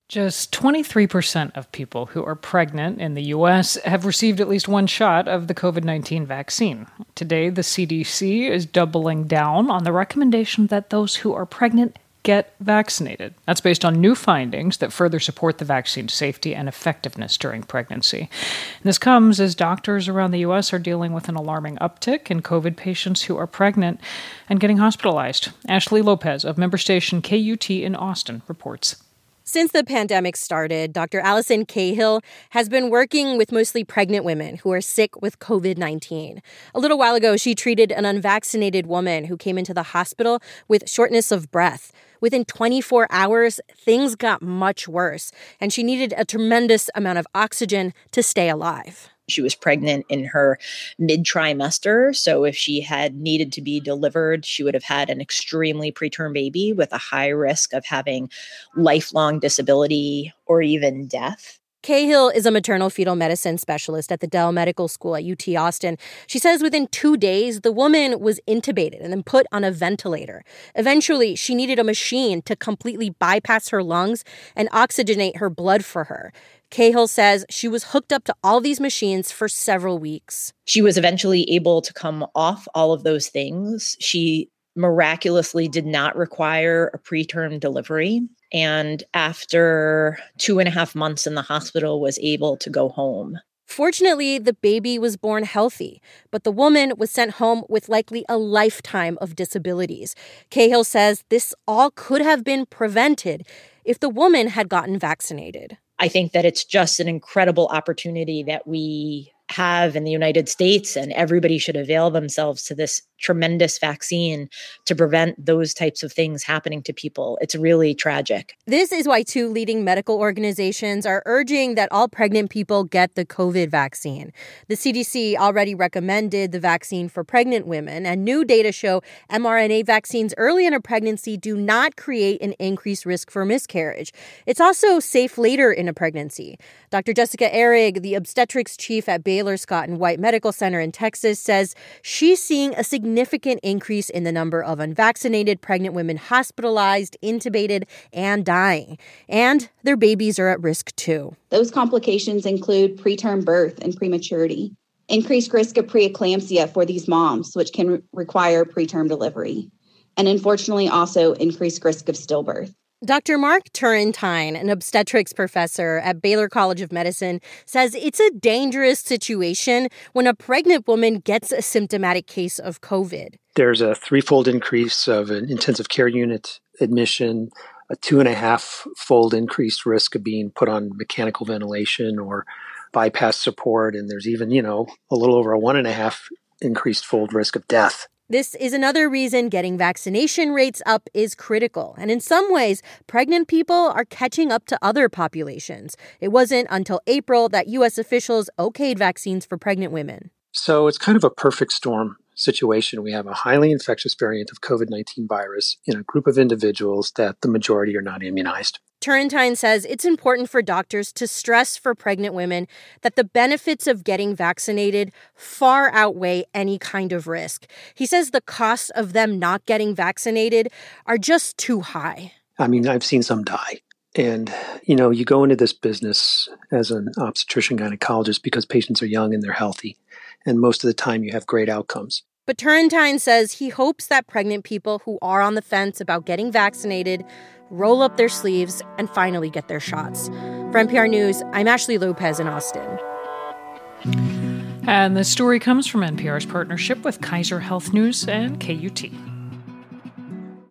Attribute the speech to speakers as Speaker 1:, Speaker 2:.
Speaker 1: Just 23% of people who are pregnant in the U.S. have received at least one shot of the COVID-19 vaccine. Today, the CDC is doubling down on the recommendation that those who are pregnant get vaccinated. That's based on new findings that further support the vaccine's safety and effectiveness during pregnancy. And this comes as doctors around the U.S. are dealing with an alarming uptick in COVID patients who are pregnant and getting hospitalized. Ashley Lopez of member station KUT in Austin reports.
Speaker 2: Since the pandemic started, Dr. Allison Cahill has been working with mostly pregnant women who are sick with COVID-19. A little while ago, she treated an unvaccinated woman who came into the hospital with shortness of breath. Within 24 hours, things got much worse, and she needed a tremendous amount of oxygen to stay alive.
Speaker 3: She was pregnant in her mid-trimester, so if she had needed to be delivered, she would have had an extremely preterm baby with a high risk of having lifelong disability or even death.
Speaker 2: Cahill is a maternal fetal medicine specialist at the Dell Medical School at UT Austin. She says within 2 days, the woman was intubated and then put on a ventilator. Eventually, she needed a machine to completely bypass her lungs and oxygenate her blood for her. Cahill says she was hooked up to all these machines for several weeks.
Speaker 3: She was eventually able to come off all of those things. She miraculously did not require a preterm delivery. And after 2.5 months in the hospital, was able to go home.
Speaker 2: Fortunately, the baby was born healthy, but the woman was sent home with likely a lifetime of disabilities. Cahill says this all could have been prevented if the woman had gotten vaccinated.
Speaker 3: I think that it's just an incredible opportunity that we have in the United States, and everybody should avail themselves to this tremendous vaccine to prevent those types of things happening to people. It's really tragic.
Speaker 2: This is why 2 leading medical organizations are urging that all pregnant people get the COVID vaccine. The CDC already recommended the vaccine for pregnant women, and new data show mRNA vaccines early in a pregnancy do not create an increased risk for miscarriage. It's also safe later in a pregnancy. Dr. Jessica Ehrig, the obstetrics chief at Baylor Scott and White Medical Center in Texas, says she's seeing a significant increase in the number of unvaccinated pregnant women hospitalized, intubated, and dying. And their babies are at risk too.
Speaker 4: Those complications include preterm birth and prematurity, increased risk of preeclampsia for these moms, which can require preterm delivery, and unfortunately also increased risk of stillbirth.
Speaker 2: Dr. Mark Turrentine, an obstetrics professor at Baylor College of Medicine, says it's a dangerous situation when a pregnant woman gets a symptomatic case of COVID.
Speaker 5: There's a 3-fold increase of an intensive care unit admission, a 2.5-fold increased risk of being put on mechanical ventilation or bypass support, and there's even, a little over a 1.5 increased fold risk of death.
Speaker 2: This is another reason getting vaccination rates up is critical. And in some ways, pregnant people are catching up to other populations. It wasn't until April that U.S. officials okayed vaccines for pregnant women.
Speaker 5: So it's kind of a perfect storm situation. We have a highly infectious variant of COVID-19 virus in a group of individuals that the majority are not immunized.
Speaker 2: Turrentine says it's important for doctors to stress for pregnant women that the benefits of getting vaccinated far outweigh any kind of risk. He says the costs of them not getting vaccinated are just too high.
Speaker 5: I've seen some die. And, you go into this business as an obstetrician gynecologist because patients are young and they're healthy. And most of the time you have great outcomes.
Speaker 2: But Turrentine says he hopes that pregnant people who are on the fence about getting vaccinated roll up their sleeves and finally get their shots. For NPR News, I'm Ashley Lopez in Austin.
Speaker 1: And this story comes from NPR's partnership with Kaiser Health News and KUT.